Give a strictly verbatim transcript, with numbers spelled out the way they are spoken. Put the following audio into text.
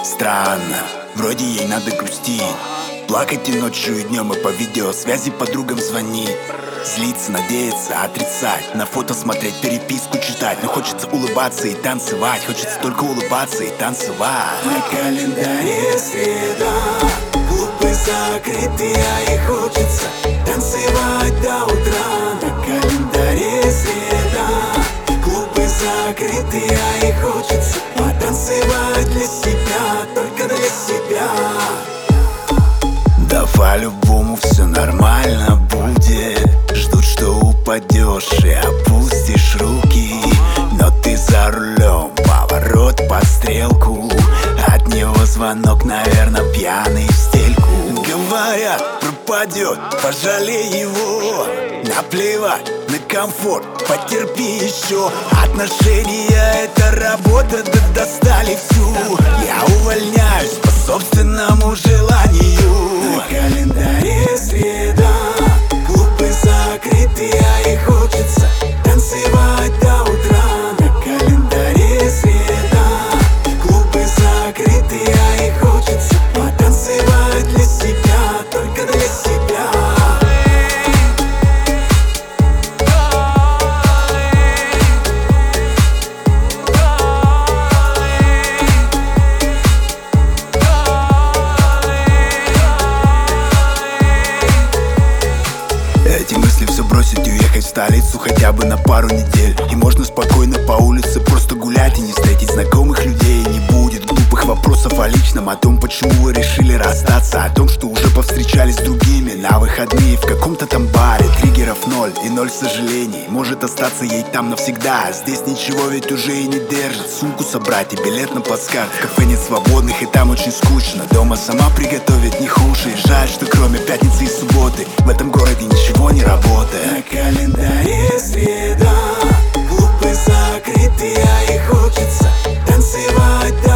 Странно, вроде ей надо грустить, плакать и ночью, и днем, и по видеосвязи подругам звонить. Злиться, надеяться, отрицать, на фото смотреть, переписку читать. Но хочется улыбаться и танцевать, хочется только улыбаться и танцевать. На календаре среда, клубы закрыты, а ей хочется танцевать до утра. На календаре среда, клубы закрыты, а ей хочется потанцевать для себя, только для себя. Да по-любому все нормально будет. Ждут, что упадешь и опустишь руки. Но ты за рулем, поворот под стрелку. От него звонок, наверное, пьяный в стельку. Говорят, пропадет, пожалей его. Наплевать на комфорт, потерпи еще. Отношения — это работа, да достали всю. Я увольняюсь по собственному желанию. На календаре среда, клубы закрыты, а ей хочется танцевать до утра. На календаре среда, клубы закрыты, а ей хочется потанцевать для себя, только для себя. Эти мысли все бросить и уехать в столицу хотя бы на пару недель. И можно спокойно по улице просто гулять и не встретить знакомых людей. Не будет глупых вопросов о личном, о том, почему вы решили расстаться, о том, что уже повстречались с другими на выходные в каком-то там баре. Триггеров ноль и ноль сожалений, может остаться ей там навсегда. Здесь ничего ведь уже и не держит. Сумку собрать и билет на плацкарт. В кафе нет свободных и там очень скучно. Дома сама приготовить не хуже. И жаль, что кроме пятницы и субботы в этом городе ничего не работает. На календаре среда, клубы закрыты, а ей хочется танцевать.